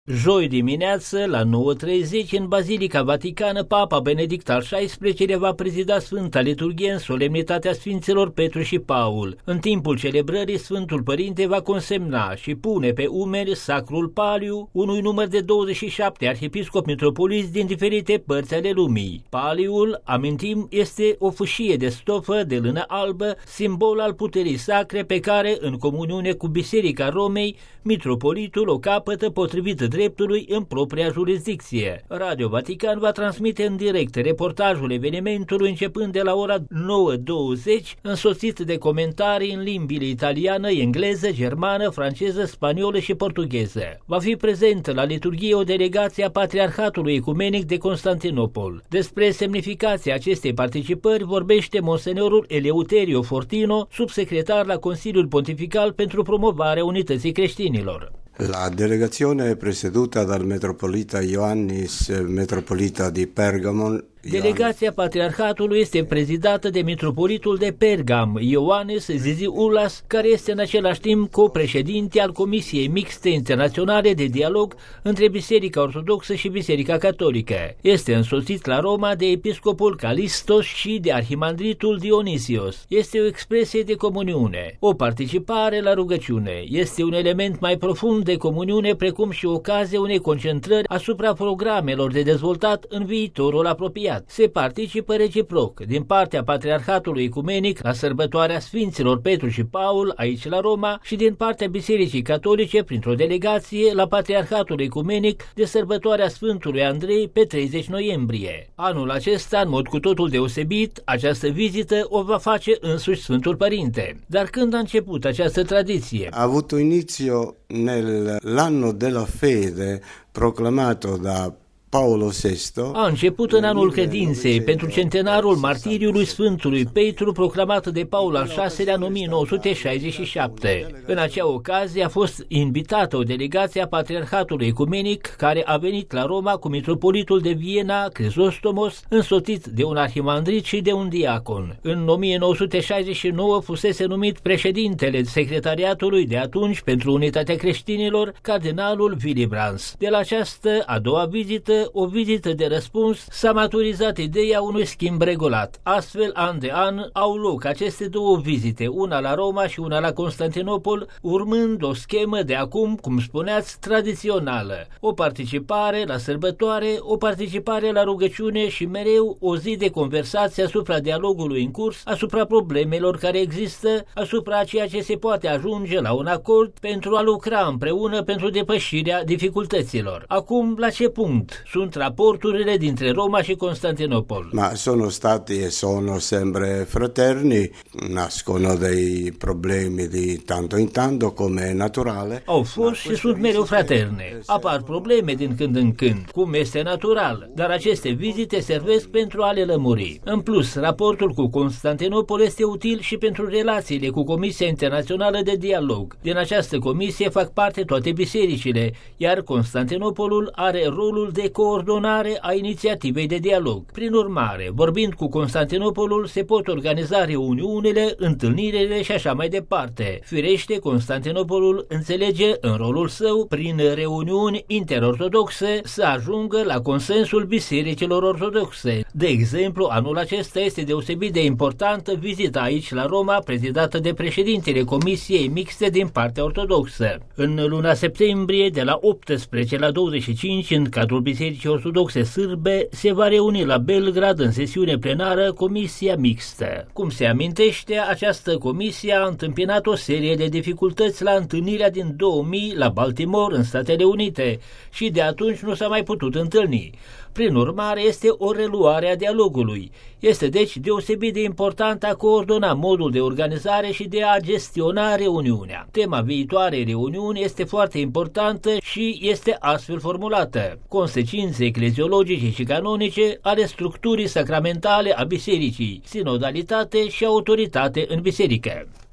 Joi dimineață, la 9:30, în Bazilica Vaticană, Papa Benedict al XVI-lea va prezida Sfânta Liturghie în solemnitatea Sfinților Petru și Paul. În timpul celebrării, Sfântul Părinte va consemna și pune pe umeri sacrul paliu unui număr de 27 arhiepiscopi mitropoliți din diferite părți ale lumii. Paliul, amintim, este o fâșie de stofă de lână albă, simbol al puterii sacre pe care, în comuniune cu Biserica Romei, mitropolitul o capătă potrivit dreptului în propria jurisdicție. Radio Vatican va transmite în direct reportajul evenimentului începând de la ora 9:20, însoțit de comentarii în limbile italiană, engleză, germană, franceză, spaniolă și portugheză. Va fi prezentă la liturghie o delegație a Patriarhatului Ecumenic de Constantinopol. Despre semnificația acestei participări vorbește Monsenorul Eleuterio Fortino, subsecretar la Consiliul Pontifical pentru promovarea unității creștinilor. La delegazione è presieduta dal metropolita Ioannis, metropolita di Pergamon. Delegația Patriarhatului este prezidată de mitropolitul de Pergam, Ioannis Zizioulas, care este în același timp co-președinte al Comisiei Mixte Internaționale de Dialog între Biserica Ortodoxă și Biserica Catolică. Este însoțit la Roma de episcopul Calistos și de arhimandritul Dionisios. Este o expresie de comuniune, o participare la rugăciune. Este un element mai profund de comuniune, precum și ocazie unei concentrări asupra programelor de dezvoltat în viitorul apropiat. Se participă reciproc din partea Patriarhatului Ecumenic la sărbătoarea Sfinților Petru și Paul aici la Roma și din partea Bisericii Catolice printr-o delegație la Patriarhatul Ecumenic de sărbătoarea Sfântului Andrei pe 30 noiembrie. Anul acesta, în mod cu totul deosebit, această vizită o va face însuși Sfântul Părinte. Dar când a început această tradiție? Ha avuto inizio nell'anno della fede proclamato da Paolo VI. A început în anul credinței pentru centenarul martiriului Sfântului Petru proclamat de Paul al VI-lea în 1967. În acea ocazie a fost invitată o delegație a Patriarhatului Ecumenic care a venit la Roma cu mitropolitul de Viena, Crisostomos, însoțit de un arhimandrit și de un diacon. În 1969 fusese numit președintele secretariatului de atunci pentru unitatea creștinilor, cardinalul Willibrans. De la această a doua vizită, o vizită de răspuns, s-a maturizat ideea unui schimb regulat. Astfel, an de an, au loc aceste două vizite, una la Roma și una la Constantinopol, urmând o schemă de acum, cum spuneați, tradițională. O participare la sărbătoare, o participare la rugăciune și mereu o zi de conversație asupra dialogului în curs, asupra problemelor care există, asupra ceea ce se poate ajunge la un acord pentru a lucra împreună pentru depășirea dificultăților. Acum, la ce punct sunt raporturile dintre Roma și Constantinopol? Ma sono stati e sono sempre fraterni, nascono dei problemi di tanto in tanto, come è naturale. Au fost și sunt mereu fraterne. Apar probleme din când în când, cum este natural, dar aceste vizite servesc pentru a le lămuri. În plus, raportul cu Constantinopol este util și pentru relațiile cu Comisia Internațională de Dialog. Din această comisie fac parte toate bisericile, iar Constantinopolul are rolul de coordonare a inițiativei de dialog. Prin urmare, vorbind cu Constantinopolul, se pot organiza reuniunile, întâlnirile și așa mai departe. Firește, Constantinopolul înțelege în rolul său, prin reuniuni interortodoxe, să ajungă la consensul bisericilor ortodoxe. De exemplu, anul acesta este deosebit de importantă vizita aici la Roma, prezidată de președintele Comisiei Mixte din partea ortodoxă. În luna septembrie, de la 18 la 25, în cadrul Bisericii Ortodoxe Sârbe, se va reuni la Belgrad în sesiune plenară Comisia Mixtă. Cum se amintește, această comisie a întâmpinat o serie de dificultăți la întâlnirea din 2000 la Baltimore, în Statele Unite, și de atunci nu s-a mai putut întâlni. Prin urmare, este o reluare a dialogului. Este deci deosebit de important a coordona modul de organizare și de a gestiona reuniunea. Tema viitoarei reuniuni este foarte importantă și este astfel formulată: consecințe ecleziologice și canonice ale structurii sacramentale a bisericii, sinodalitate și autoritate în biserică.